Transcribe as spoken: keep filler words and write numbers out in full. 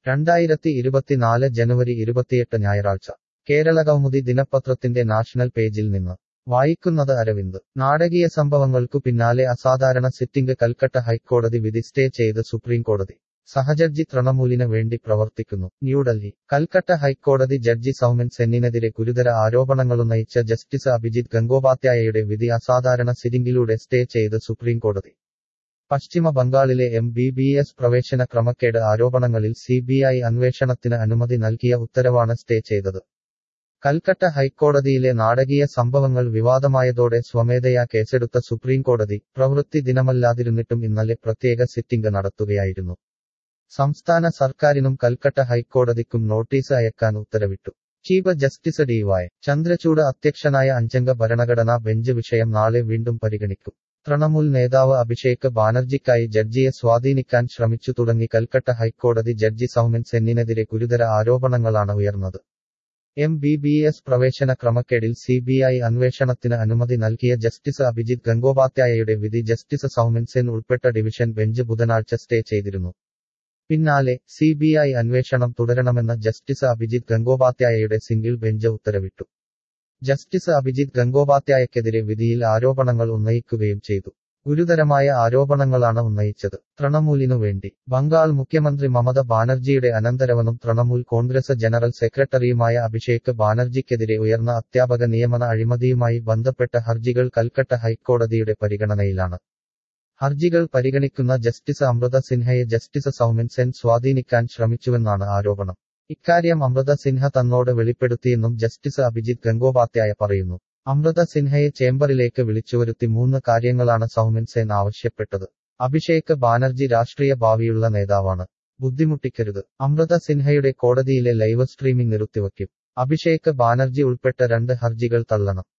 രണ്ടായിരത്തി ഇരുപത്തിനാല് ജനുവരി ഇരുപത്തിയെട്ട് ഞായറാഴ്ച കേരളകൗമുദി ദിനപത്രത്തിന്റെ നാഷണൽ പേജിൽ നിന്ന് വായിക്കുന്നത് അരവിന്ദ്. നാടകീയ സംഭവങ്ങൾക്കു പിന്നാലെ അസാധാരണ സിറ്റിംഗ്. കൽക്കട്ട ഹൈക്കോടതി വിധി സ്റ്റേ ചെയ്ത് സുപ്രീംകോടതി. സഹജഡ്ജി തൃണമൂലിന് വേണ്ടി പ്രവർത്തിക്കുന്നു. ന്യൂഡൽഹി. കൽക്കട്ട ഹൈക്കോടതി ജഡ്ജി സൗമൻ സെന്നിനെതിരെ ഗുരുതര ആരോപണങ്ങളുന്നയിച്ച ജസ്റ്റിസ് അഭിജിത് ഗംഗോപാധ്യായയുടെ വിധി അസാധാരണ സിറ്റിംഗിലൂടെ സ്റ്റേ ചെയ്ത് സുപ്രീംകോടതി. പശ്ചിമ ബംഗാളിലെ എം ബി ബി എസ് പ്രവേശന ക്രമക്കേട് ആരോപണങ്ങളിൽ സി ബി ഐ അന്വേഷണത്തിന് അനുമതി നൽകിയ ഉത്തരവാണ് സ്റ്റേ ചെയ്തത്. കൽക്കട്ട ഹൈക്കോടതിയിലെ നാടകീയ സംഭവങ്ങൾ വിവാദമായതോടെ സ്വമേധയാ കേസെടുത്ത സുപ്രീംകോടതി പ്രവൃത്തി ദിനമല്ലാതിരുന്നിട്ടും ഇന്നലെ പ്രത്യേക സിറ്റിംഗ് നടത്തുകയായിരുന്നു. സംസ്ഥാന സർക്കാരിനും കൽക്കട്ട ഹൈക്കോടതിക്കും നോട്ടീസ് അയക്കാൻ ഉത്തരവിട്ടു. Chief justice D Y Chandrachud അധ്യക്ഷനായ അഞ്ചംഗ ഭരണഘടനാ ബെഞ്ച് വിഷയം നാളെ വീണ്ടും പരിഗണിക്കും. തൃണമൂൽ നേതാവ് അഭിഷേക് ബാനർജിക്കായി ജഡ്ജിയെ സ്വാധീനിക്കാൻ ശ്രമിച്ചു തുടങ്ങി കൽക്കട്ട ഹൈക്കോടതി ജഡ്ജി സൗമൻ സെന്നിനെതിരെ ഗുരുതര ആരോപണങ്ങളാണ് ഉയർന്നത്. എം ബി ബി എസ് പ്രവേശന ക്രമക്കേടിൽ സി ബി ഐ അന്വേഷണത്തിന് അനുമതി നൽകിയ ജസ്റ്റിസ് അഭിജിത് ഗംഗോപാധ്യായയുടെ വിധി ജസ്റ്റിസ് സൗമൻ സെൻ ഉൾപ്പെട്ട ഡിവിഷൻ ബെഞ്ച് ബുധനാഴ്ച സ്റ്റേ ചെയ്തിരുന്നു. പിന്നാലെ സി ബി ഐ അന്വേഷണം തുടരണമെന്ന ജസ്റ്റിസ് അഭിജിത് ഗംഗോപാധ്യായയുടെ സിംഗിൾ ബെഞ്ച് ഉത്തരവിട്ടു. ജസ്റ്റിസ് അഭിജിത് ഗംഗോപാധ്യായക്കെതിരെ വിധിയിൽ ആരോപണങ്ങൾ ഉന്നയിക്കുകയും ചെയ്തു. ഗുരുതരമായ ആരോപണങ്ങളാണ് ഉന്നയിച്ചത്. തൃണമൂലിനു വേണ്ടി. ബംഗാൾ മുഖ്യമന്ത്രി മമത ബാനർജിയുടെ അനന്തരവനും തൃണമൂൽ കോൺഗ്രസ് ജനറൽ സെക്രട്ടറിയുമായ അഭിഷേക് ബാനർജിക്കെതിരെ ഉയർന്ന അധ്യാപക നിയമന അഴിമതിയുമായി ബന്ധപ്പെട്ട ഹർജികൾ കൽക്കട്ട ഹൈക്കോടതിയുടെ പരിഗണനയിലാണ്. ഹർജികൾ പരിഗണിക്കുന്ന ജസ്റ്റിസ് അമൃത സിൻഹയെ ജസ്റ്റിസ് സൗമൻ സെൻ സ്വാധീനിക്കാൻ ശ്രമിച്ചുവെന്നാണ് ആരോപണം. ഇക്കാര്യം അമൃത സിൻഹ തന്നോട് വെളിപ്പെടുത്തിയെന്നും ജസ്റ്റിസ് അഭിജിത് ഗംഗോപാധ്യായ പറയുന്നു. അമൃത സിൻഹയെ ചേംബറിലേക്ക് വിളിച്ചുവരുത്തി മൂന്ന് കാര്യങ്ങളാണ് സൗമൻ സെൻ ആവശ്യപ്പെട്ടത്. അഭിഷേക് ബാനർജി രാഷ്ട്രീയ ഭാവിയുള്ള നേതാവാണ്. ബുദ്ധിമുട്ടിക്കരുത്. അമൃത സിൻഹയുടെ കോടതിയിലെ ലൈവ് സ്ട്രീമിംഗ് നിർത്തിവയ്ക്കും. അഭിഷേക് ബാനർജി ഉൾപ്പെട്ട രണ്ട് ഹർജികൾ തള്ളണം.